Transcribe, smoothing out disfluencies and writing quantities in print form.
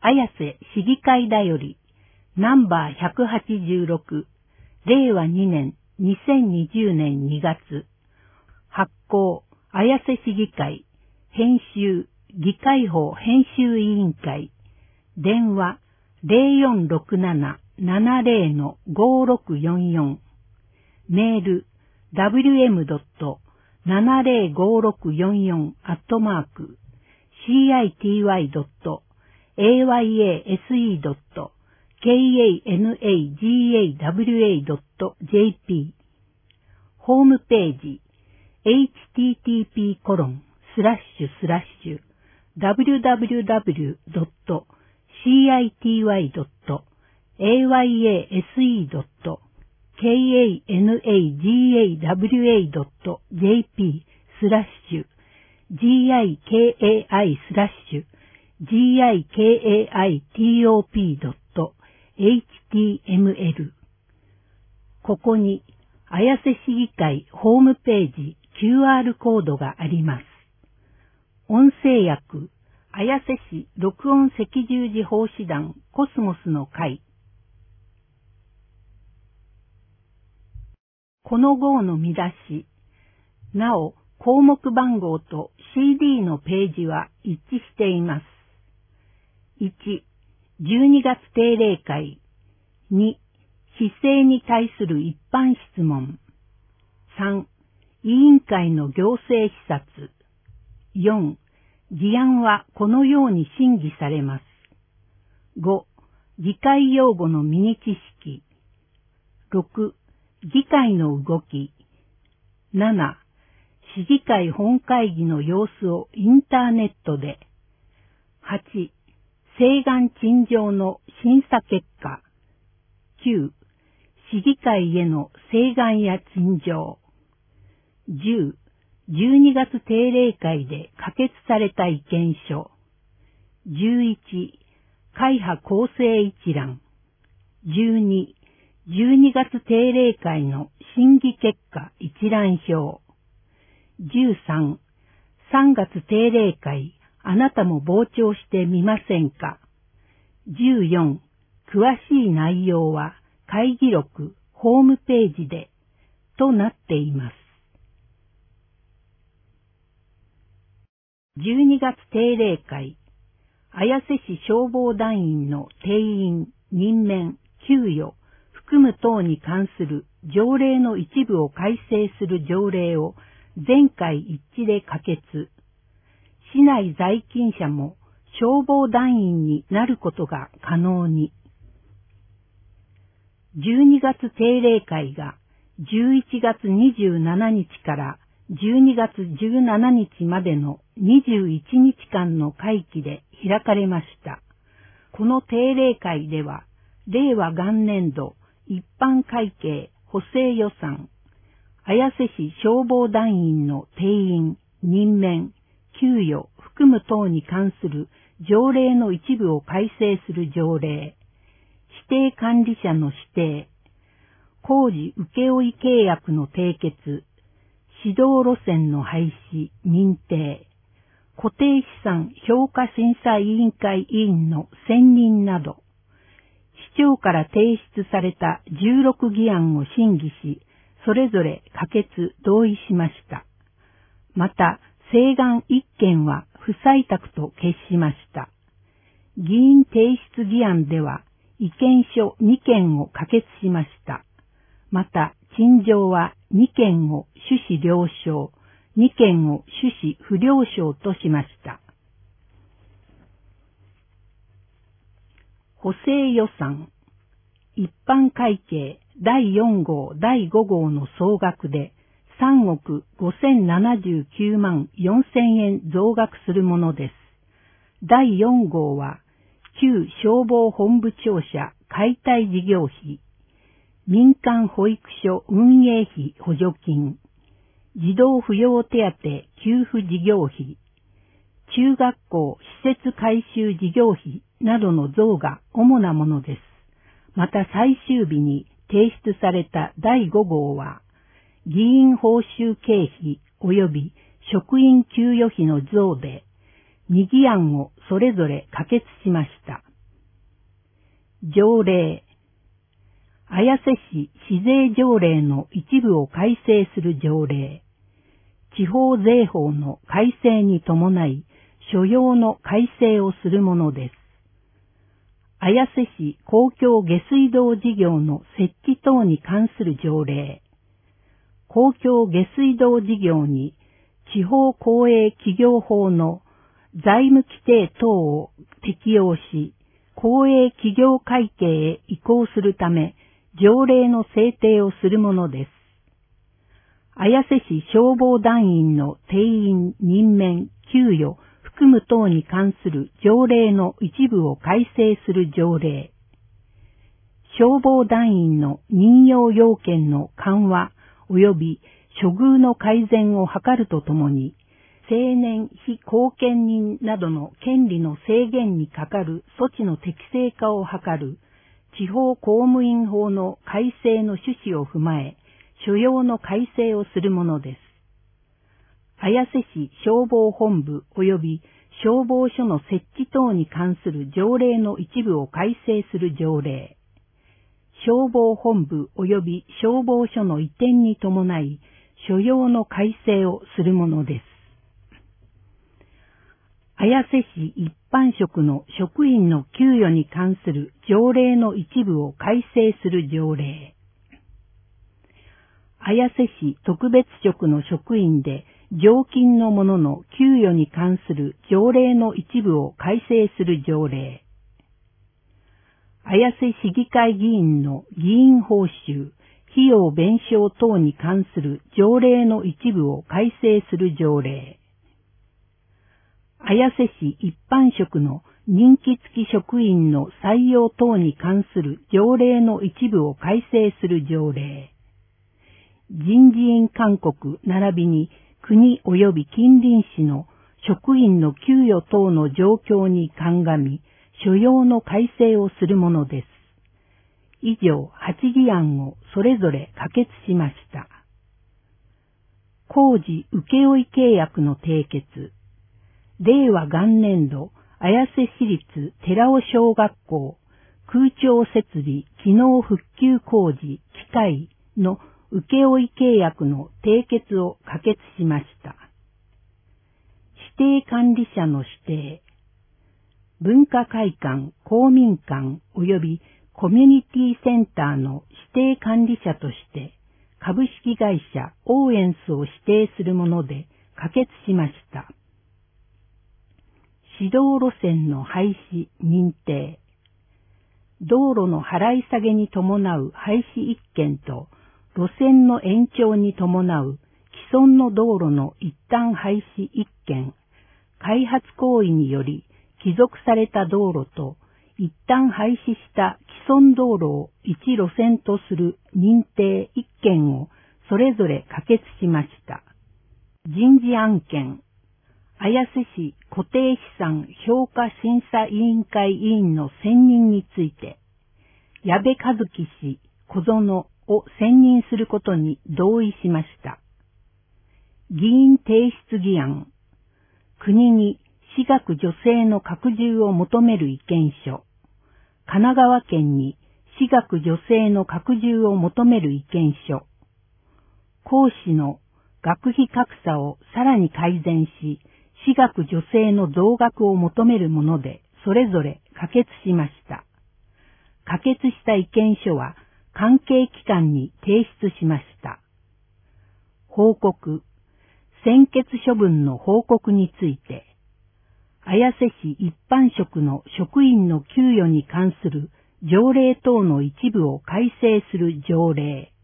綾瀬市議会だより、ナンバー186、令和2年2020年2月、発行、綾瀬市議会、編集、議会法編集委員会、電話0467-70-5644、メール、www.70564@city.ayase.kanagawa.jp ホームページ http://www.citywa.awaitop.html ここに、綾瀬市議会ホームページ QR コードがあります。音声訳、綾瀬市録音赤十字奉仕団コスモスの会。この号の見出し、なお、項目番号と CD のページは一致しています。1、12月定例会。2、市政に対する一般質問。3、委員会の行政視察。4、議案はこのように審議されます。5、議会用語のミニ知識。6、議会の動き。7、市議会本会議の様子をインターネットで。8、請願陳情の審査結果。9、市議会への請願や陳情。10、12月定例会で可決された意見書。11、会派構成一覧。12、12月定例会の審議結果一覧表。13、3月定例会、あなたも傍聴してみませんか。14、詳しい内容は会議録、ホームページで、となっています。12月定例会、綾瀬市消防団員の定員、任免、給与、含む等に関する条例の一部を改正する条例を全会一致で可決。市内在勤者も消防団員になることが可能に。12月定例会が11月27日から12月17日までの21日間の会期で開かれました。この定例会では、令和元年度一般会計補正予算、綾瀬市消防団員の定員、任免、給与、含む等に関する条例の一部を改正する条例、指定管理者の指定、工事請負契約の締結、指導路線の廃止、認定、固定資産評価審査委員会委員の選任など、市長から提出された16議案を審議し、それぞれ可決・同意しました。また、請願1件は不採択と決しました。議員提出議案では、意見書2件を可決しました。また、陳情は2件を趣旨了承、2件を趣旨不了承としました。補正予算、一般会計第4号第5号の総額で3億5079万4000円増額するものです。第4号は、旧消防本部庁舎解体事業費、民間保育所運営費補助金、児童扶養手当給付事業費、中学校施設改修事業費などの増が主なものです。また最終日に提出された第5号は、議員報酬経費及び職員給与費の増で、2議案をそれぞれ可決しました。 条例。綾瀬市市税条例の一部を改正する条例。地方税法の改正に伴い、所要の改正をするものです。綾瀬市公共下水道事業の設置等に関する条例。公共下水道事業に地方公営企業法の財務規定等を適用し、公営企業会計へ移行するため、条例の制定をするものです。綾瀬市消防団員の定員、任免、給与、含む等に関する条例の一部を改正する条例。消防団員の任用要件の緩和及び処遇の改善を図るとともに、青年非後見人などの権利の制限にかかる措置の適正化を図る地方公務員法の改正の趣旨を踏まえ、所要の改正をするものです。綾瀬市消防本部及び消防署の設置等に関する条例の一部を改正する条例。消防本部及び消防署の移転に伴い、所要の改正をするものです。綾瀬市一般職の職員の給与に関する条例の一部を改正する条例。綾瀬市特別職の職員で常勤の者の給与に関する条例の一部を改正する条例。綾瀬市議会議員の議員報酬、費用弁償等に関する条例の一部を改正する条例。綾瀬市一般職の任期付き職員の採用等に関する条例の一部を改正する条例。人事院勧告並びに国及び近隣市の職員の給与等の状況に鑑み、所要の改正をするものです。以上、8議案をそれぞれ可決しました。工事請負契約の締結。令和元年度、綾瀬市立寺尾小学校空調設備機能復旧工事機械の請負契約の締結を可決しました。指定管理者の指定。文化会館、公民館及びコミュニティセンターの指定管理者として株式会社オーエンスを指定するもので可決しました。指導路線の廃止認定。道路の払い下げに伴う廃止1件と路線の延長に伴う既存の道路の一旦廃止1件、開発行為により帰属された道路と一旦廃止した既存道路を一路線とする認定1件をそれぞれ可決しました。人事案件。綾瀬市固定資産評価審査委員会委員の選任について、矢部和樹氏小園を選任することに同意しました。議員提出議案。国に私学助成の拡充を求める意見書。神奈川県に私学助成の拡充を求める意見書。講師の学費格差をさらに改善し、私学助成の増額を求めるもので、それぞれ可決しました。可決した意見書は、関係機関に提出しました。報告。専決処分の報告について、綾瀬市一般職の職員の給与に関する条例等の一部を改正する条例。